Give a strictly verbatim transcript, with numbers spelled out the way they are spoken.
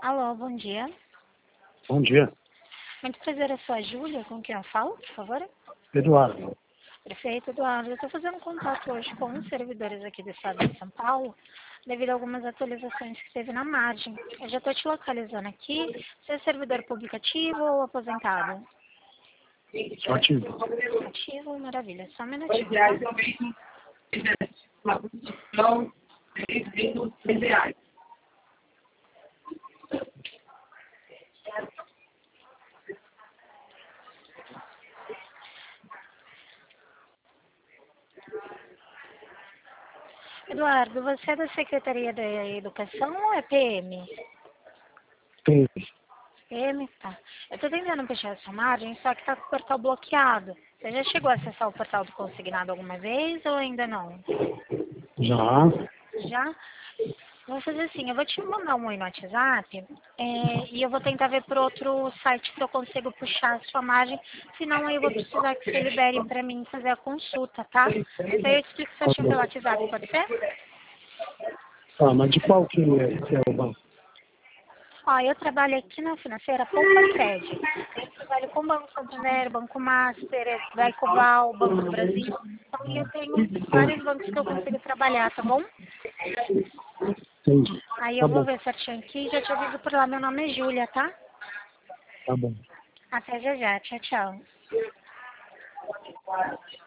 Alô, bom dia. Bom dia. Muito prazer, eu sou a Júlia, com quem eu falo, por favor? Eduardo. Prefeito Eduardo, eu estou fazendo contato hoje com os servidores aqui do estado de São Paulo, devido a algumas atualizações que teve na margem. Eu já estou te localizando aqui. Você é servidor público ativo ou aposentado? Ativo. Ativo, maravilha. Só um minutinho, tá? Eduardo, você é da Secretaria da Educação ou é P M? Sim. P M, tá. Eu tô tentando puxar essa margem, só que tá com o portal bloqueado. Você já chegou a acessar o portal do consignado alguma vez ou ainda não? Já. Já? Vou fazer assim, eu vou te mandar um oi no WhatsApp é, e eu vou tentar ver por outro site se eu consigo puxar a sua margem. Senão aí eu vou precisar que você libere para mim fazer a consulta, tá? Mas aí eu explico Tá certinho bom. pelo WhatsApp, pode ser? Tá, mas de qual que é, que é o banco? Ó, eu trabalho aqui na financeira Poupa Sede. Eu trabalho com o Banco Santander, Banco Master, Daicoval, Banco do Brasil. Então eu tenho vários bancos que eu consigo trabalhar, tá bom? Entendi. Aí Tá eu vou bom. ver certinho aqui e já te aviso por lá. Meu nome é Júlia, tá? Tá bom. Até já já. Tchau, tchau.